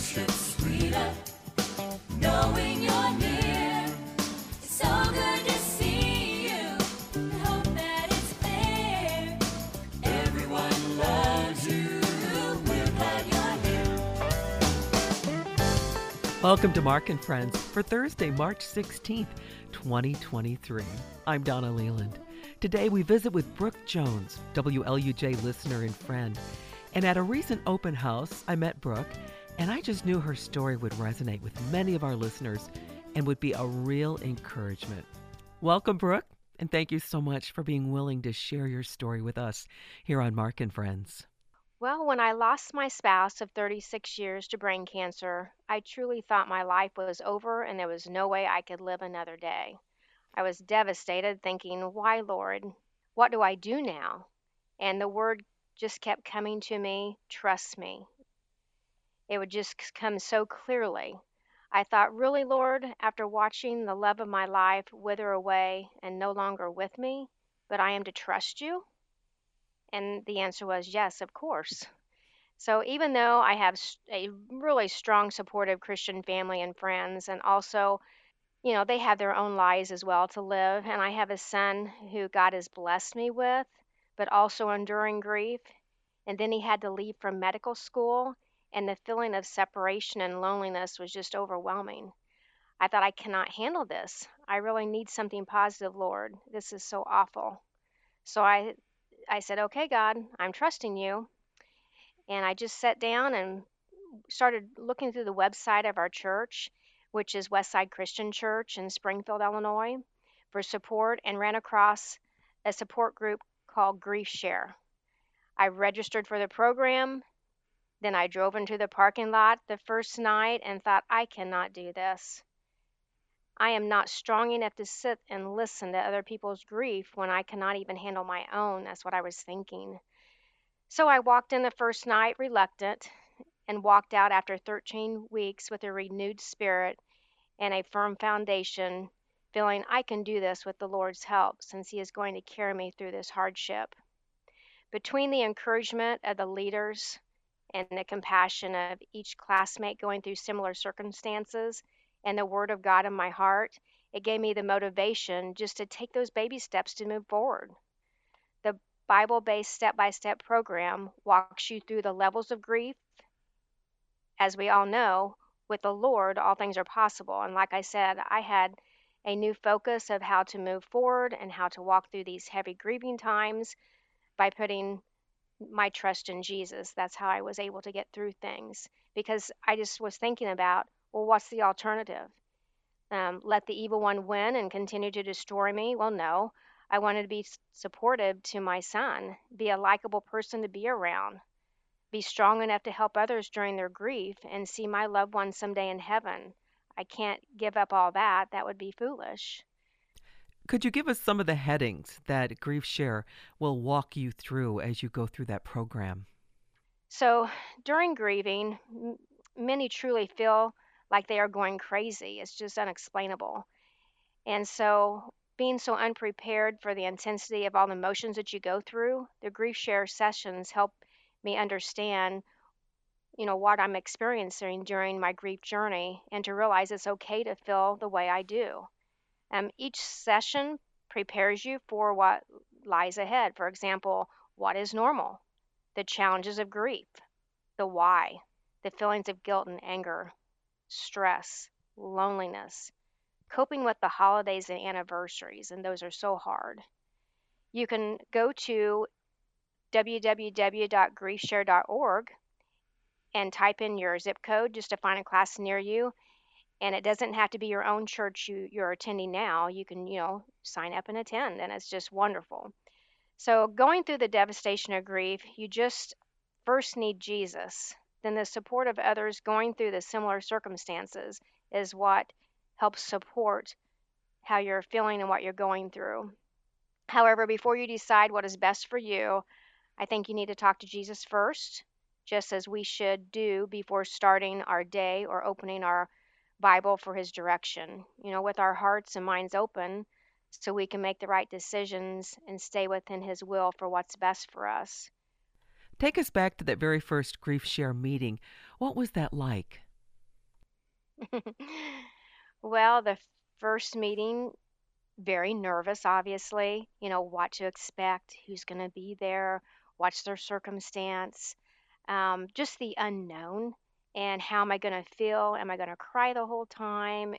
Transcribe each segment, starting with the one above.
sweeter, knowing you're near. It's so good to see you. I hope that it's clear. Everyone loves you. We're glad you're here. Welcome to Mark and Friends for Thursday, March 16th, 2023. I'm Donna Leland. Today we visit with Brooke Jones, WLUJ listener and friend. And at a recent open house, I met Brooke, and I just knew her story would resonate with many of our listeners and would be a real encouragement. Welcome, Brooke, and thank you so much for being willing to share your story with us here on Mark and Friends. Well, when I lost my spouse of 36 years to brain cancer, I truly thought my life was over and there was no way I could live another day. I was devastated, thinking, why, Lord, what do I do now? And the word just kept coming to me, trust me. It would just come so clearly. I thought, really, Lord, after watching the love of my life wither away and no longer with me, but I am to trust you? And the answer was yes, of course. So even though I have a really strong, supportive Christian family and friends, and also, they have their own lives as well to live, and I have a son who God has blessed me with, but also enduring grief. And then he had to leave from medical school, and the feeling of separation and loneliness was just overwhelming. I thought, I cannot handle this. I really need something positive, Lord. This is so awful. So I said, okay, God, I'm trusting you. And I just sat down and started looking through the website of our church, which is Westside Christian Church in Springfield, Illinois, for support, and ran across a support group called Grief Share. I registered for the program. Then I drove into the parking lot the first night and thought, I cannot do this. I am not strong enough to sit and listen to other people's grief when I cannot even handle my own. That's what I was thinking. So I walked in the first night reluctant and walked out after 13 weeks with a renewed spirit and a firm foundation, feeling I can do this with the Lord's help since He is going to carry me through this hardship. Between the encouragement of the leaders and the compassion of each classmate going through similar circumstances and the Word of God in my heart, it gave me the motivation just to take those baby steps to move forward. The Bible-based step-by-step program walks you through the levels of grief. As we all know, with the Lord, all things are possible. And like I said, I had a new focus of how to move forward and how to walk through these heavy grieving times by putting my trust in Jesus. That's how I was able to get through things, because I just was thinking about, well, what's the alternative? Let the evil one win and continue to destroy me? Well, no. I wanted to be supportive to my son, be a likable person to be around, be strong enough to help others during their grief, and see my loved one someday in heaven. I can't give up all that. That would be foolish. Could you give us some of the headings that Grief Share will walk you through as you go through that program? So during grieving, many truly feel like they are going crazy. It's just unexplainable. And so being so unprepared for the intensity of all the emotions that you go through, the Grief Share sessions help me understand, what I'm experiencing during my grief journey, and to realize it's okay to feel the way I do. Each session prepares you for what lies ahead. For example, what is normal? The challenges of grief, the why, the feelings of guilt and anger, stress, loneliness, coping with the holidays and anniversaries, and those are so hard. You can go to www.griefshare.org and type in your zip code just to find a class near you. And it doesn't have to be your own church you're attending now. You can, sign up and attend, and it's just wonderful. So going through the devastation of grief, you just first need Jesus. Then the support of others going through the similar circumstances is what helps support how you're feeling and what you're going through. However, before you decide what is best for you, I think you need to talk to Jesus first, just as we should do before starting our day or opening our Bible for His direction, with our hearts and minds open so we can make the right decisions and stay within His will for what's best for us. Take us back to that very first Grief Share meeting. What was that like? Well, the first meeting, very nervous, obviously. What to expect, who's going to be there, what's their circumstance, just the unknown. And how am I going to feel? Am I going to cry the whole time?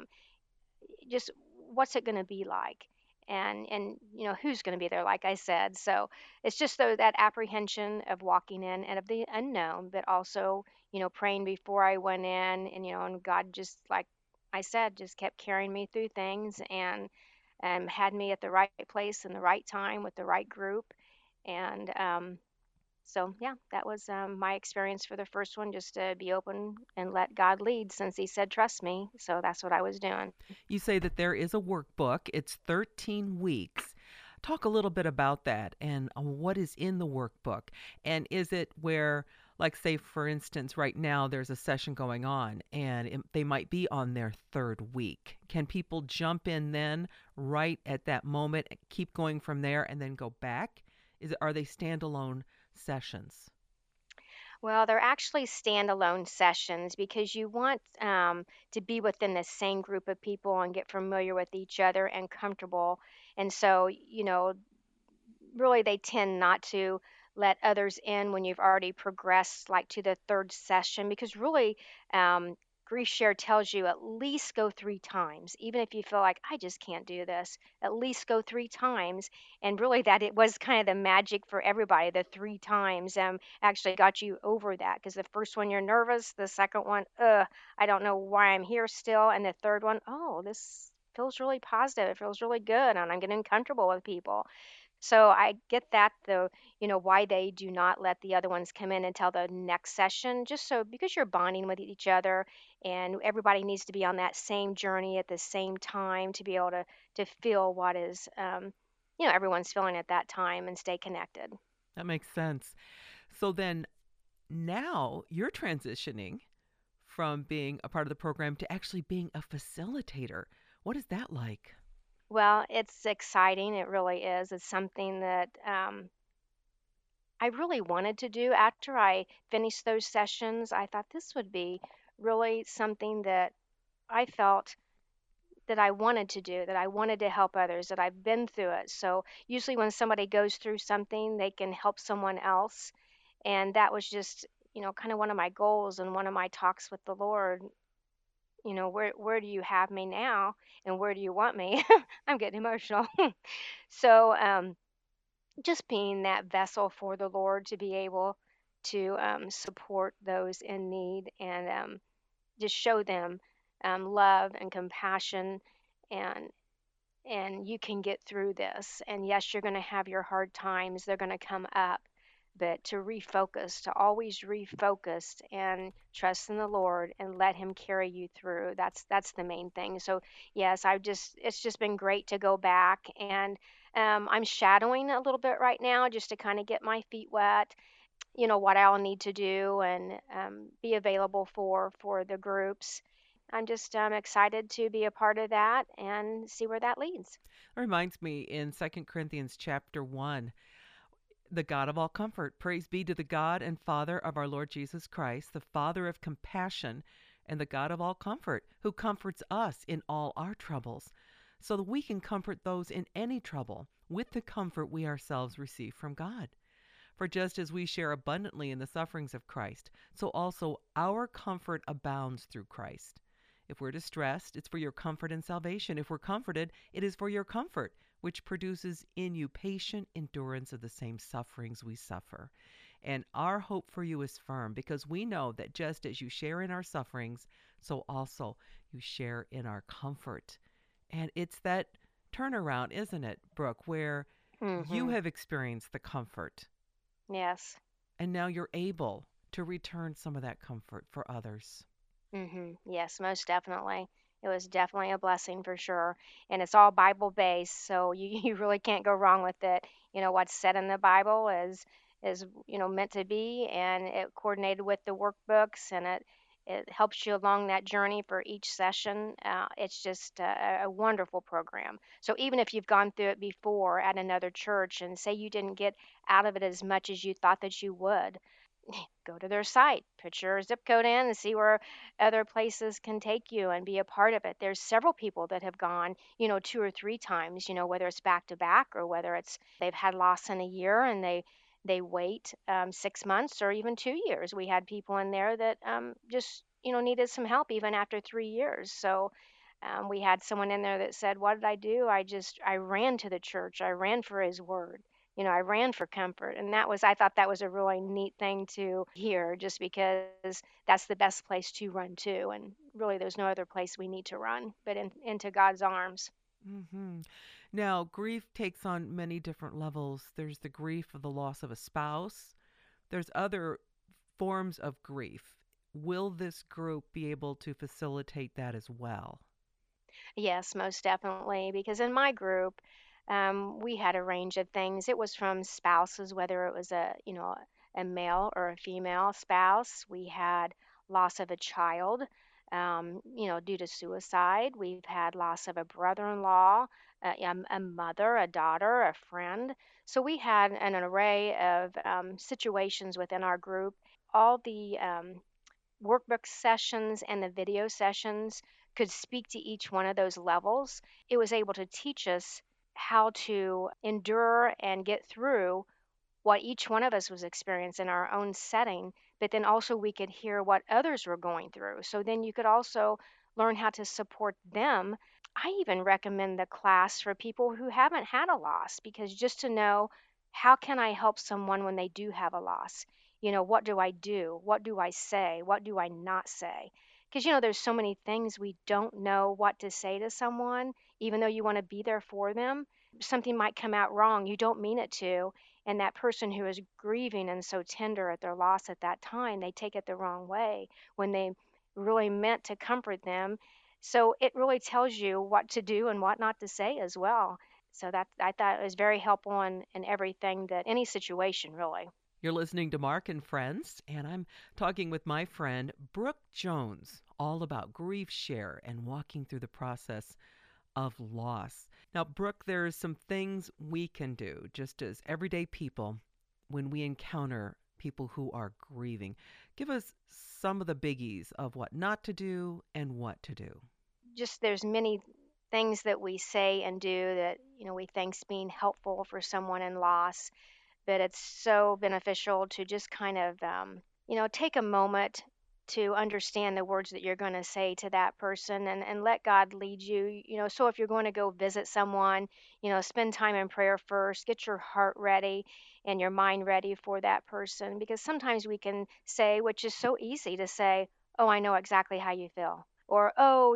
Just what's it going to be like? And who's going to be there, like I said. So it's just though that apprehension of walking in and of the unknown, but also praying before I went in, and God, just like I said, just kept carrying me through things, and had me at the right place and the right time with the right group. And so yeah, that was my experience for the first one, just to be open and let God lead, since He said trust me. So that's what I was doing. You say that there is a workbook. It's 13 weeks. Talk a little bit about that and what is in the workbook. And is it where, like, say, for instance, right now there's a session going on and they might be on their third week. Can people jump in then right at that moment, keep going from there, and then go back? Are they standalone sessions? Well, they're actually standalone sessions, because you want to be within the same group of people and get familiar with each other and comfortable. And so, really they tend not to let others in when you've already progressed, like, to the third session, because really, um, grief share tells you at least go 3 times, even if you feel like I just can't do this, at least go 3 times. And really, that it was kind of the magic for everybody. The 3 times actually got you over that, because the first one you're nervous, the second one, I don't know why I'm here still, and the third one, oh, this feels really positive, it feels really good, and I'm getting comfortable with people. So I get that, though, why they do not let the other ones come in until the next session, just so, because you're bonding with each other, and everybody needs to be on that same journey at the same time to be able to feel what is everyone's feeling at that time, and stay connected. That makes sense. So then now you're transitioning from being a part of the program to actually being a facilitator. What is that like? Well, it's exciting. It really is. It's something that I really wanted to do. After I finished those sessions, I thought this would be really something that I felt that I wanted to do, that I wanted to help others, that I've been through it. So usually when somebody goes through something, they can help someone else. And that was just, kind of one of my goals and one of my talks with the Lord. Where do you have me now, and where do you want me? I'm getting emotional. So just being that vessel for the Lord, to be able to support those in need, and just show them love and compassion, and you can get through this. And yes, you're going to have your hard times, they're going to come up, but to refocus, to always refocus and trust in the Lord and let Him carry you through. That's the main thing. So yes, it's just been great to go back, and I'm shadowing a little bit right now, just to kind of get my feet wet, what I'll need to do, and be available for the groups. I'm just excited to be a part of that and see where that leads. It reminds me in 2 Corinthians chapter 1, the God of all comfort. Praise be to the God and Father of our Lord Jesus Christ, the Father of compassion and the God of all comfort, who comforts us in all our troubles, so that we can comfort those in any trouble with the comfort we ourselves receive from God. For just as we share abundantly in the sufferings of Christ, so also our comfort abounds through Christ. If we're distressed, it's for your comfort and salvation. If we're comforted, it is for your comfort, which produces in you patient endurance of the same sufferings we suffer. And our hope for you is firm, because we know that just as you share in our sufferings, so also you share in our comfort. And it's that turnaround, isn't it, Brooke, where you Mhm. have experienced the comfort Yes. and now you're able to return some of that comfort for others. Yes, most definitely. It was definitely a blessing for sure. And it's all Bible based, so you, you really can't go wrong with it. What's said in the Bible is meant to be, and it coordinated with the workbooks, and it helps you along that journey for each session. It's just a wonderful program. So even if you've gone through it before at another church, and say you didn't get out of it as much as you thought that you would, go to their site, put your zip code in and see where other places can take you and be a part of it. There's several people that have gone, 2 or 3 times, whether it's back to back or whether it's they've had loss in a year and they wait 6 months or even 2 years. We had people in there that just needed some help even after 3 years. So we had someone in there that said, "What did I do? I ran to the church. I ran for His word. I ran for comfort." And I thought that was a really neat thing to hear, just because that's the best place to run to. And really, there's no other place we need to run but into God's arms. Hmm. Now, grief takes on many different levels. There's the grief of the loss of a spouse, there's other forms of grief. Will this group be able to facilitate that as well? Yes, most definitely. Because in my group, we had a range of things. It was from spouses, whether it was a male or a female spouse. We had loss of a child, due to suicide. We've had loss of a brother-in-law, a mother, a daughter, a friend. So we had an array of situations within our group. All the workbook sessions and the video sessions could speak to each one of those levels. It was able to teach us how to endure and get through what each one of us was experiencing in our own setting, but then also we could hear what others were going through. So then you could also learn how to support them. I even recommend the class for people who haven't had a loss, because just to know, how can I help someone when they do have a loss? What do I do? What do I say? What do I not say? Because, there's so many things we don't know what to say to someone, even though you want to be there for them. Something might come out wrong. You don't mean it to, and that person who is grieving and so tender at their loss at that time, they take it the wrong way when they really meant to comfort them. So it really tells you what to do and what not to say as well. So that I thought it was very helpful in everything, that any situation really. You're listening to Mark and Friends, and I'm talking with my friend Brooke Jones, all about grief share and walking through the process of loss. Now, Brooke, there's some things we can do just as everyday people when we encounter people who are grieving. Give us some of the biggies of what not to do and what to do. Just there's many things that we say and do that we think's being helpful for someone in loss, but it's so beneficial to just kind of take a moment to understand the words that you're going to say to that person, and let God lead you. So if you're going to go visit someone, spend time in prayer first, get your heart ready and your mind ready for that person, because sometimes we can say, which is so easy to say, "Oh, I know exactly how you feel," or, "Oh,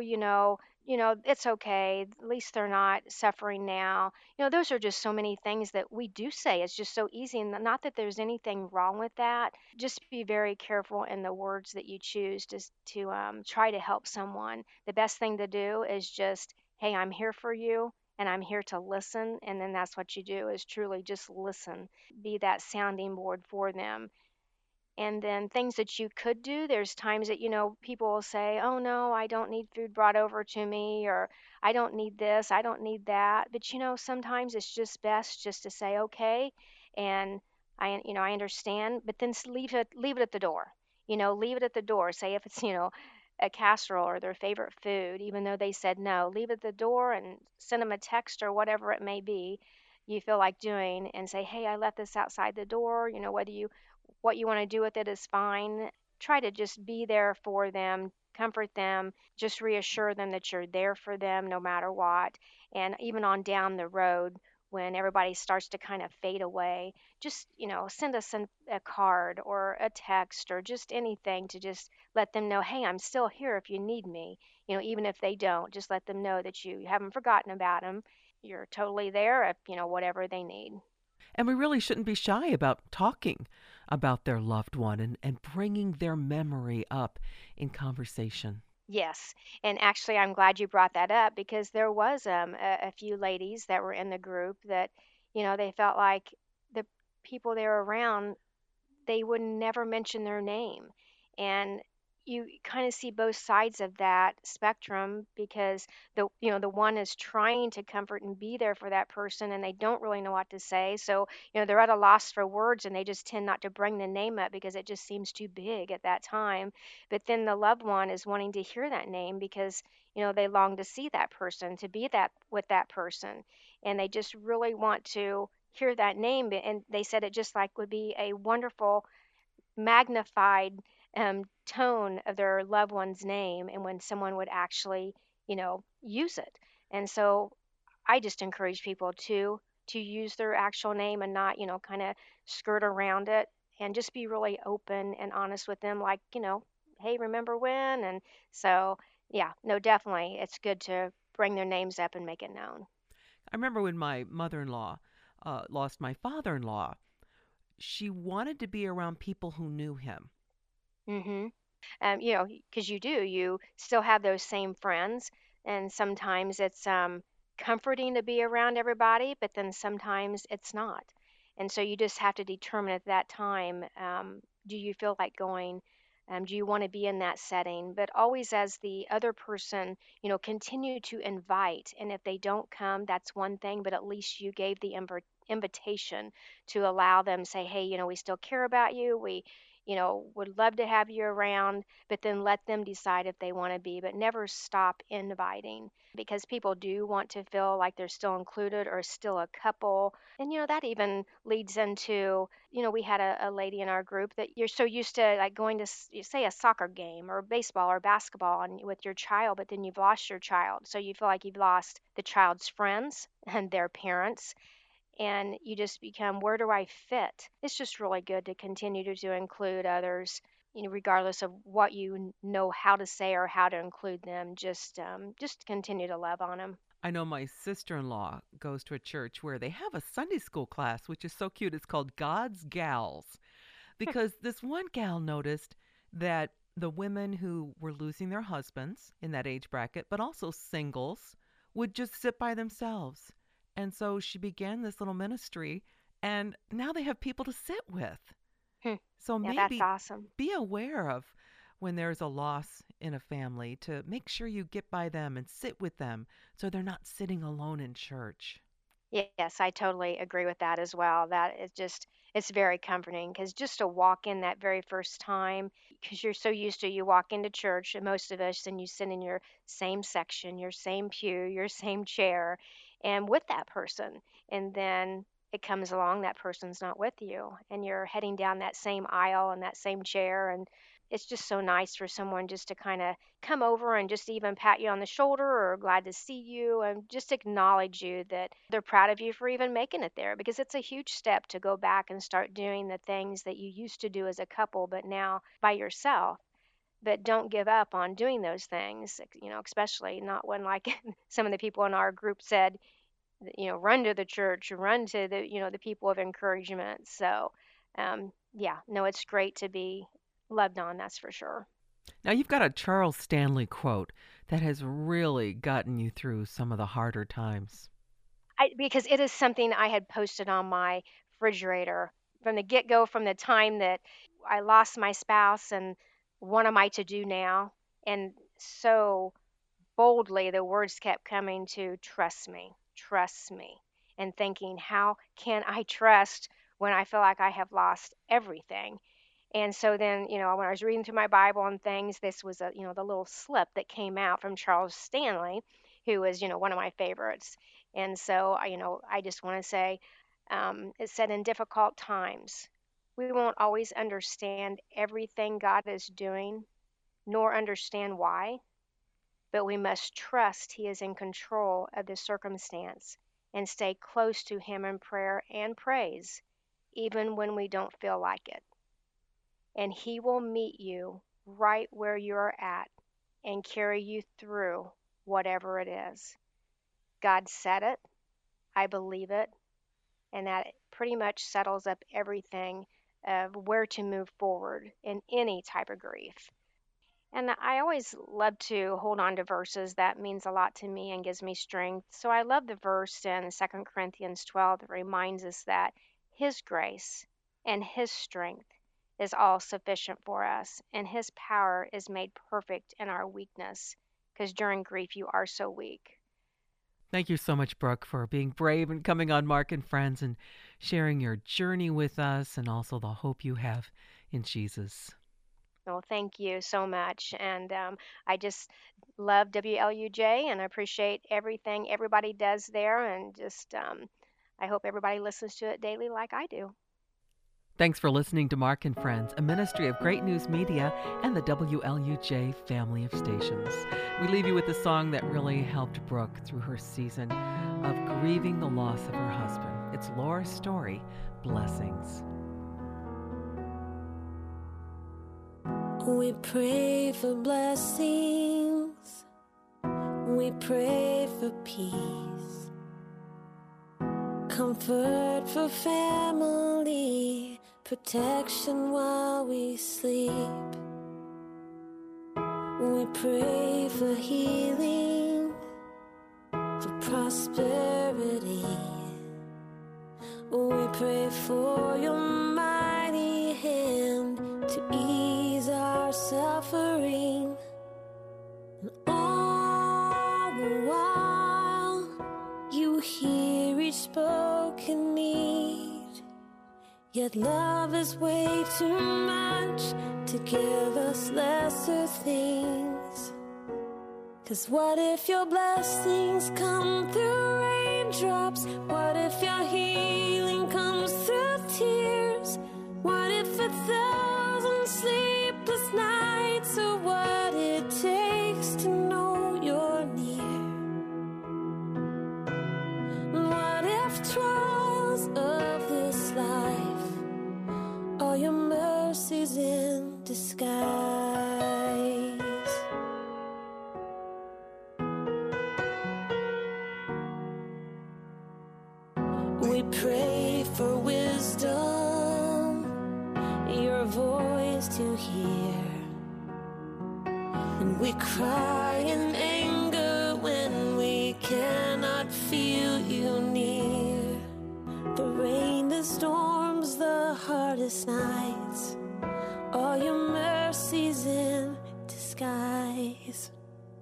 it's okay. At least they're not suffering now." Those are just so many things that we do say. It's just so easy, and not that there's anything wrong with that. Just be very careful in the words that you choose to try to help someone. The best thing to do is just, "Hey, I'm here for you, and I'm here to listen." And then that's what you do, is truly just listen. Be that sounding board for them. And then things that you could do, there's times that, people will say, "Oh, no, I don't need food brought over to me," or "I don't need this, I don't need that." But, sometimes it's just best just to say, "Okay," and I understand, but then leave it at the door. Leave it at the door. Say if it's, a casserole or their favorite food, even though they said no, leave it at the door and send them a text or whatever it may be you feel like doing, and say, "Hey, I left this outside the door. Whether you what you want to do with it is fine." Try to just be there for them, comfort them, just reassure them that you're there for them no matter what. And even on down the road, when everybody starts to kind of fade away, just, send us a card or a text or just anything to just let them know, "Hey, I'm still here if you need me." Even if they don't, just let them know that you haven't forgotten about them. You're totally there if, whatever they need. And we really shouldn't be shy about talking about their loved one and bringing their memory up in conversation. Yes, and actually, I'm glad you brought that up, because there was a few ladies that were in the group that, they felt like the people they were around, they would never mention their name. And you kind of see both sides of that spectrum because the one is trying to comfort and be there for that person and they don't really know what to say, so they're at a loss for words and they just tend not to bring the name up because it just seems too big at that time. But then the loved one is wanting to hear that name because they long to see that person, to be that with that person, and they just really want to hear that name. And they said it just like would be a wonderful magnified tone of their loved one's name and when someone would actually use it. And so I just encourage people to use their actual name and not kind of skirt around it, and just be really open and honest with them, like hey, remember when? And so yeah, no, definitely it's good to bring their names up and make it known. I remember when my mother-in-law lost my father-in-law, she wanted to be around people who knew him. Mm-hmm. Because you still have those same friends, and sometimes it's comforting to be around everybody, but then sometimes it's not. And so you just have to determine at that time, do you feel like going? Do you want to be in that setting? But always as the other person, continue to invite. And if they don't come, that's one thing, but at least you gave the invitation to allow them, say, hey, we still care about you. We would love to have you around, but then let them decide if they want to be, but never stop inviting because people do want to feel like they're still included or still a couple. And, that even leads into, we had a lady in our group that you're so used to like going to, say, a soccer game or baseball or basketball and with your child, but then you've lost your child. So you feel like you've lost the child's friends and their parents, and you just become, where do I fit? It's just really good to continue to include others, regardless of what know how to say or how to include them. Just continue to love on them. I know my sister-in-law goes to a church where they have a Sunday school class, which is so cute. It's called God's Gals, because this one gal noticed that the women who were losing their husbands in that age bracket, but also singles, would just sit by themselves. And so she began this little ministry, and now they have people to sit with. Hmm. So Yeah, that's maybe awesome. be aware of when there's a loss in a family to make sure you get by them and sit with them so they're not sitting alone in church. Yes, I totally agree with that as well. That is just, it's very comforting because just to walk in that very first time, because you're so used to, you walk into church, and most of us, and you sit in your same section, your same pew, your same chair, and with that person. And then it comes along, that person's not with you, and you're heading down that same aisle and that same chair. And it's just so nice for someone just to kind of come over and just even pat you on the shoulder or glad to see you and just acknowledge you, that they're proud of you for even making it there, because it's a huge step to go back and start doing the things that you used to do as a couple but now by yourself. But don't give up on doing those things, especially not when, like, some of the people in our group said, run to the church, run to the people of encouragement. So yeah, no, it's great to be loved on, that's for sure. Now, you've got a Charles Stanley quote that has really gotten you through some of the harder times. Because it is something I had posted on my refrigerator from the get go, from the time that I lost my spouse, and what am I to do now? And so boldly, the words kept coming to trust me, and thinking, how can I trust when I feel like I have lost everything? And so then, when I was reading through my Bible and things, this was the little slip that came out from Charles Stanley, who was, one of my favorites. And so, I just want to say, it said, in difficult times, we won't always understand everything God is doing, nor understand why, but we must trust He is in control of the circumstance and stay close to Him in prayer and praise, even when we don't feel like it, and He will meet you right where you're at and carry you through whatever it is. God said it, I believe it, and that pretty much settles up everything of where to move forward in any type of grief. And I always love to hold on to verses that means a lot to me and gives me strength. So I love the verse in 2 Corinthians 12 that reminds us that His grace and His strength is all sufficient for us, and His power is made perfect in our weakness, because during grief you are so weak. Thank you so much, Brooke, for being brave and coming on Mark and Friends and sharing your journey with us and also the hope you have in Jesus. Well, thank you so much. And I just love WLUJ and I appreciate everything everybody does there. And just, I hope everybody listens to it daily like I do. Thanks for listening to Mark and Friends, a ministry of Great News Media and the WLUJ family of stations. We leave you with a song that really helped Brooke through her season of grieving the loss of her husband. It's Laura's story, Blessings. We pray for blessings, we pray for peace, comfort for family, protection while we sleep. We pray for healing, for prosperity. We pray for your mighty hand to ease our suffering. And all the while, you hear each spoken need. Yet love is way too much to give us lesser things. 'Cause what if your blessings come through raindrops? What if your healing comes through tears? What if 1,000 sleepless nights are what it takes to know you're near? And what if trials of this life are your mercies in disguise? We pray for wisdom, your voice to hear. And we cry in anger when we cannot feel you near. The rain, the storms, the hardest nights, all your mercies in disguise.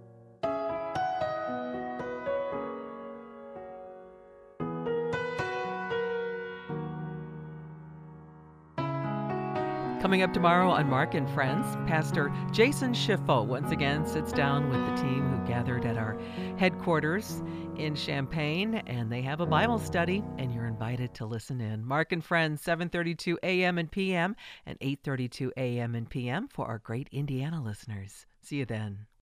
Coming up tomorrow on Mark and Friends, Pastor Jason Schiffo once again sits down with the team who gathered at our headquarters in Champaign, and they have a Bible study, and you're invited to listen in. Mark and Friends, 7:32 a.m. and p.m. and 8:32 a.m. and p.m. for our great Indiana listeners. See you then.